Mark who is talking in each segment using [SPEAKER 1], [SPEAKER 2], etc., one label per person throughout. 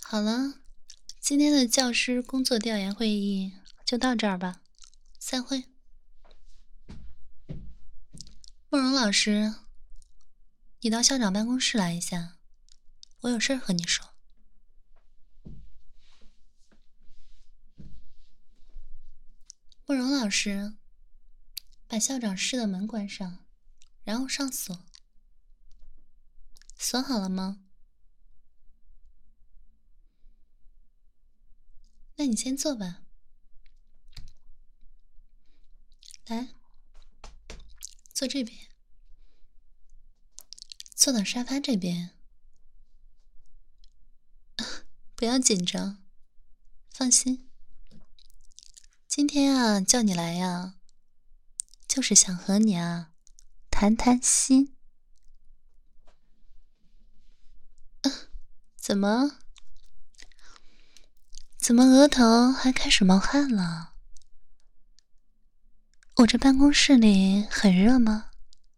[SPEAKER 1] 好了，今天的教师工作调研会议就到这儿吧，散会。慕容老师，你到校长办公室来一下，我有事和你说。慕容老师，把校长室的门关上，然后上锁。锁好了吗？那你先坐吧。来，坐这边，坐到沙发这边。不要紧张，放心。今天啊，叫你来呀，就是想和你啊谈谈心。怎么额头还开始冒汗了？我这办公室里很热吗？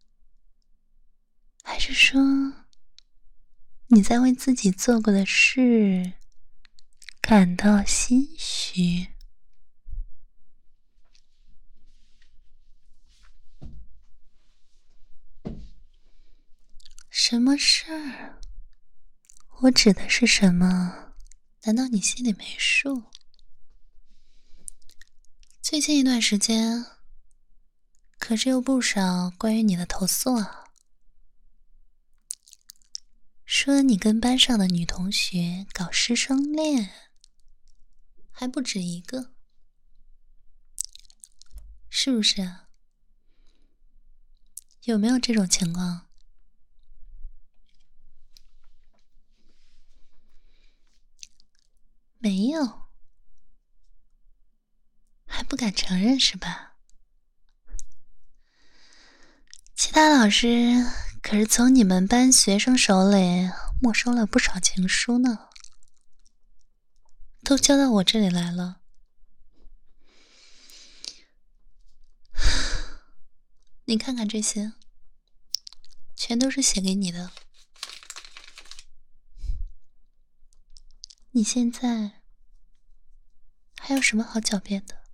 [SPEAKER 1] 还是说你在为自己做过的事感到心虚？什么事儿？我指的是什么？难道你心里没数？最近一段时间可是有不少关于你的投诉啊，说你跟班上的女同学搞师生恋，还不止一个，是不是啊？有没有这种情况？没有，还不敢承认是吧？其他老师可是从你们班学生手里没收了不少情书呢，都交到我这里来了。你看看这些，全都是写给你的。你现在还有什么好狡辩的？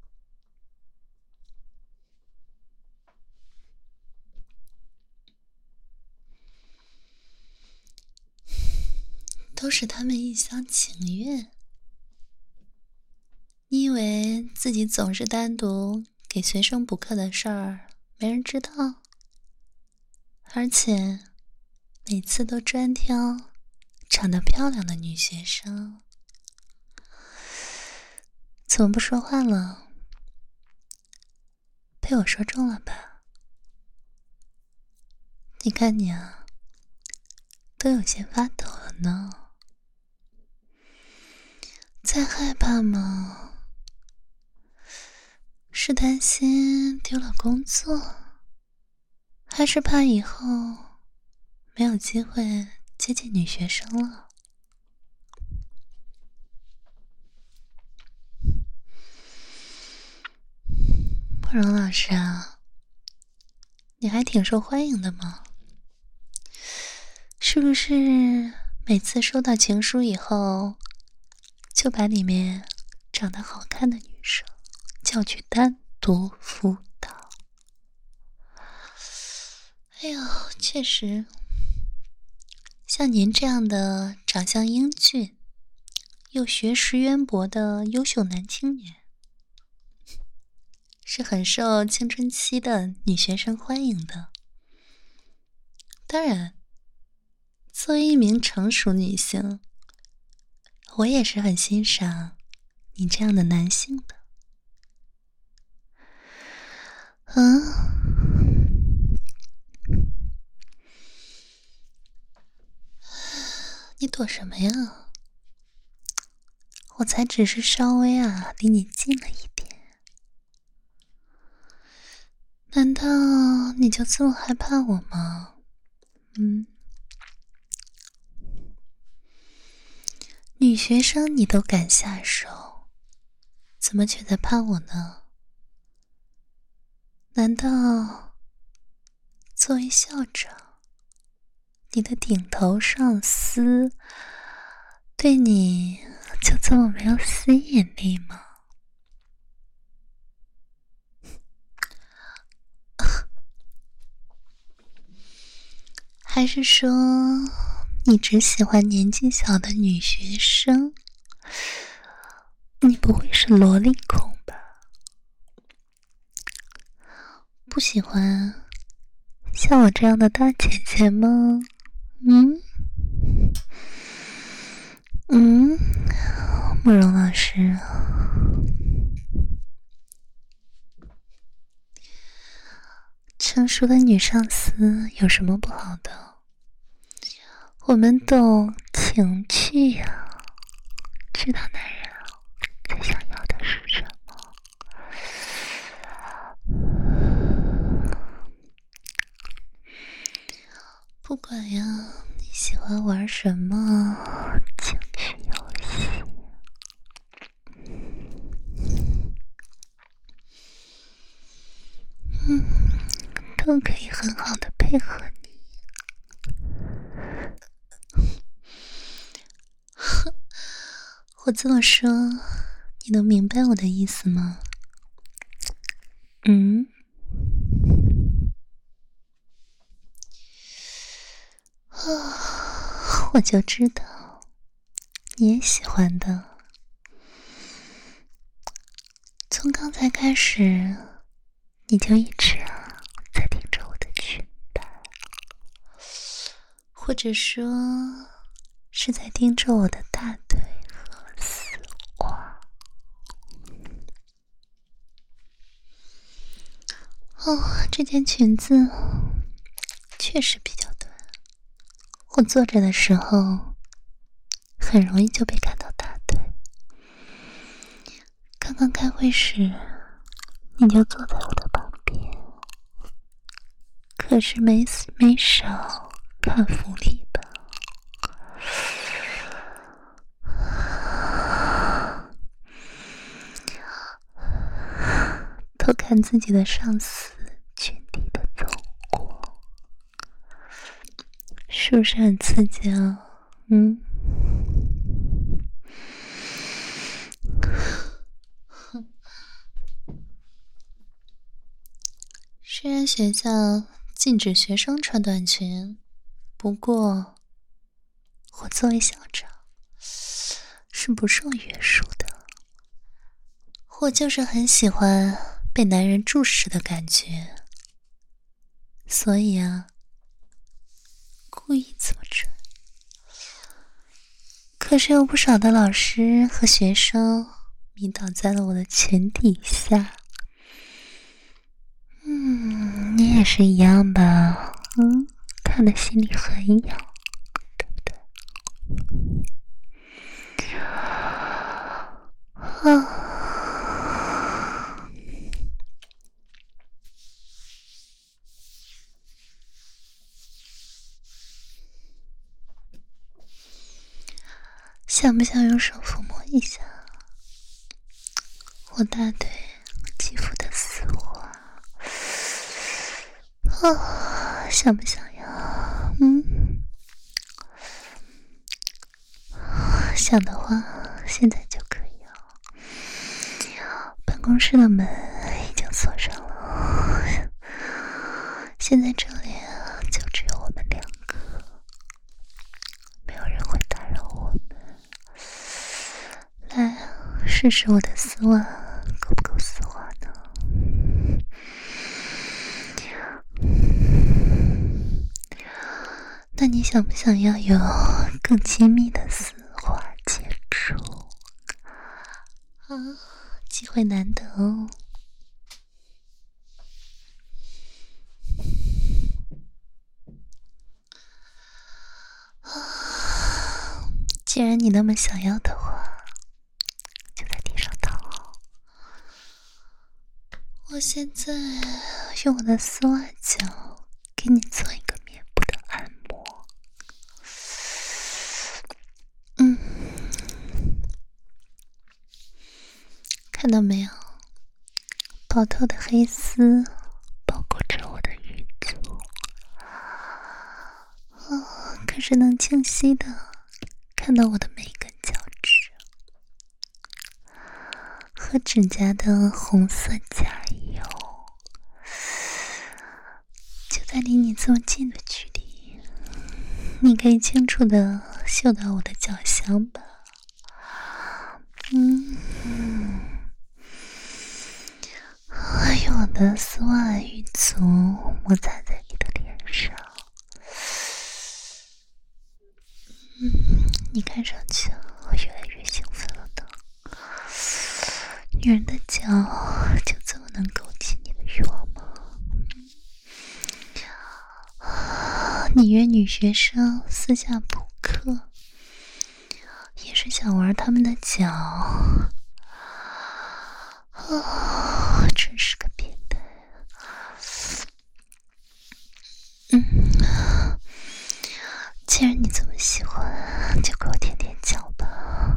[SPEAKER 1] 都是他们一厢情愿。你以为自己总是单独给学生补课的事儿没人知道？而且每次都专挑长得漂亮的女学生。怎么不说话了？被我说中了吧？你看你啊，都有些发抖了呢。在害怕吗？是担心丢了工作，还是怕以后没有机会接近女学生了？慕容老师啊，你还挺受欢迎的嘛，是不是每次收到情书以后，就把里面长得好看的女生叫去单独辅导？哎呦，确实，像您这样的长相英俊又学识渊博的优秀男青年，是很受青春期的女学生欢迎的。当然，作为一名成熟女性，我也是很欣赏你这样的男性的。你躲什么呀？我才只是稍微离你近了一点，难道你就这么害怕我吗？女学生你都敢下手，怎么觉得怕我呢？难道作为校长，你的顶头上司对你就这么没有吸引力吗？还是说你只喜欢年纪小的女学生？你不会是萝莉控吧？不喜欢像我这样的大姐姐吗？慕容老师，成熟的女上司有什么不好的？我们懂情趣呀，知道男人最想要的是什么。不管呀，你喜欢玩什么情趣游戏，都可以很好的配合你。我这么说，你能明白我的意思吗？我就知道你也喜欢的。从刚才开始，你就一直在盯着我的裙摆，或者说是在盯着我的大腿和丝袜。这件裙子确实比较短，我坐着的时候很容易就被看到大腿。刚刚开会时，你就坐在我的旁边，可是没少看福利吧？偷看自己的上司裙底的走过，是不是很刺激啊？虽然学校禁止学生穿短裙，不过我作为校长是不受约束的。我就是很喜欢被男人注视的感觉，所以故意这么穿。可是有不少的老师和学生迷倒在了我的裙底下。你也是一样吧？看得心里很痒，对不对？想不想用手抚摸一下我大腿肌肤的丝滑？想不想要？想的话，现在就可以办公室的门已经锁上了，现在这里就只有我们两个，没有人会打扰我们。来，试试我的丝袜够不够丝滑呢？那你想不想要有更亲密的丝滑接触？机会难得哦。既然你那么想要的话，就在地上躺好。我现在用我的丝袜脚给你做一个面部的按摩。看到没有？薄透的黑丝包裹着我的玉足，可是能清晰的看到我的每根和指甲的红色甲油，就在离你这么近的距离，你可以清楚的嗅到我的脚香吧？用我的丝袜玉足摩擦在你的脸上，你看上去越来越兴奋了的。女人的脚就这么能勾起你的欲望吗？你约女学生私下补课，也是想玩他们的脚。真是个变态。既然你这么喜欢，就给我舔舔脚吧。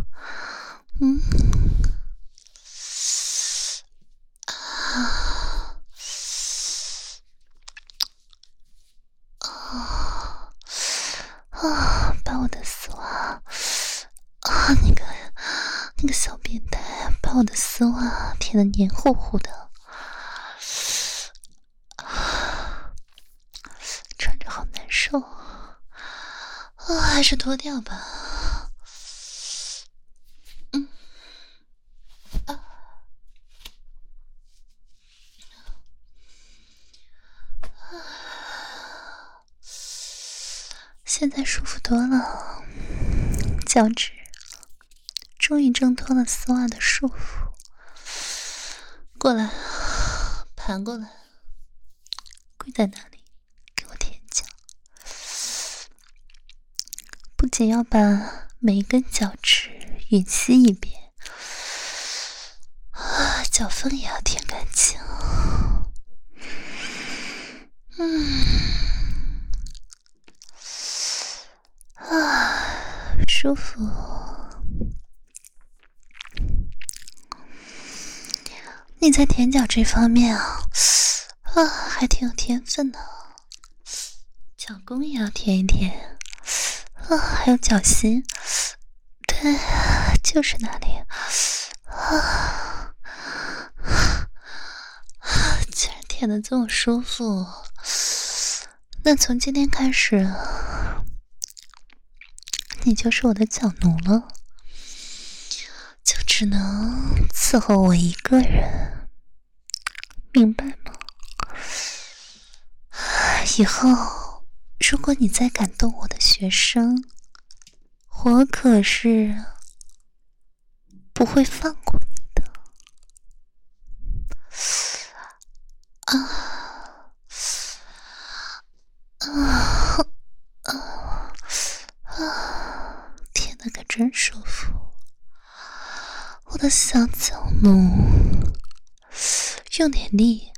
[SPEAKER 1] 把我的丝袜那个小变态把我的丝袜舔得黏糊糊的，穿着好难受还是脱掉吧。现在舒服多了，脚趾终于挣脱了丝袜的束缚。过来，盘过来，跪在那里，给我舔脚。不仅要把每一根脚趾吮吸一遍，脚缝也要舔干净。舒服。你在舔脚这方面还挺有天分的，脚弓也要舔一舔还有脚心，对，就是那里既然舔得这么舒服，那从今天开始你就是我的脚奴了，就只能伺候我一个人，明白吗？以后如果你再敢动我的学生，我可是不会放过你的。舔得可真舒服，我的小脚奴，用点力